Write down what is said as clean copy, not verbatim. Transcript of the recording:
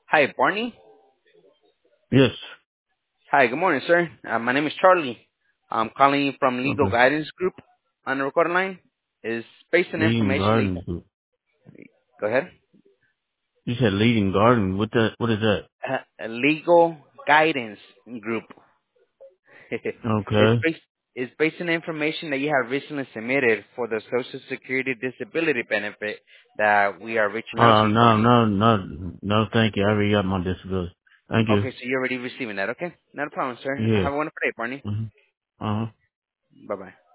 Hi, Barney. Yes. Hi, good morning, sir. My name is Charlie. I'm calling you from Legal Okay. Guidance Group on the record line. Is based on Leading information. Garden Group. Go ahead. You said Leading Garden. What is that? A Legal Guidance Group. it's Okay. based it's based on information that you have recently submitted for the Social Security Disability benefit that we are reaching out to you, No, Barney. no, no, no, thank you. I already got my disability. Thank you. Okay, so you're already receiving that. Okay, not a problem, sir. Yeah. Have a wonderful day, Barney. Uh-huh. Uh-huh. Bye bye.